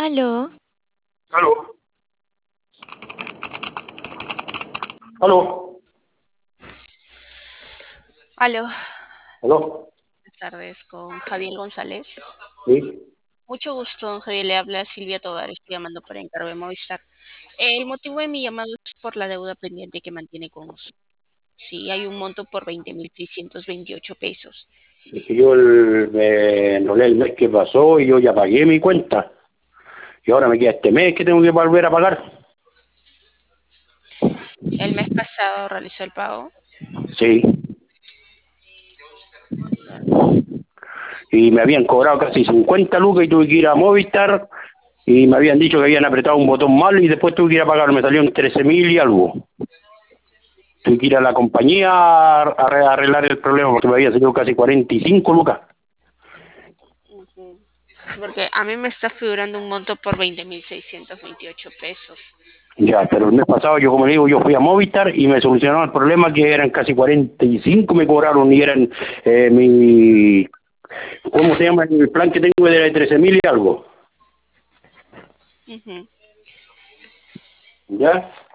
Aló, Aló, aló, Aló, aló, buenas tardes con Javier González. sí, Mucho gusto, don Javier. Le habla Silvia Tovar. Estoy llamando por encargo de Movistar. El motivo de mi llamado es por la deuda pendiente que mantiene con usted. Sí, hay un monto por 20.628 pesos. es que yo me enrolé el mes que pasó y yo ya pagué mi cuenta. Y ahora me queda este mes que tengo que volver a pagar. El mes pasado realizó el pago. Sí, y me habían cobrado casi 50 lucas y tuve que ir a Movistar y me habían dicho que habían apretado un botón mal y después tuve que ir a pagar, me salió en 13.000 y algo. Tuve que ir a la compañía a arreglar el problema porque me había salido casi 45 lucas. Ujú. Porque a mí me está figurando un monto por 20.628 pesos. Ya, pero el mes pasado yo, como le digo, yo fui a Movistar y me solucionaron el problema que eran casi 45 me cobraron y eran mi, ¿cómo se llama el plan que tengo de 13.000 y algo? Ujú. ¿Ya?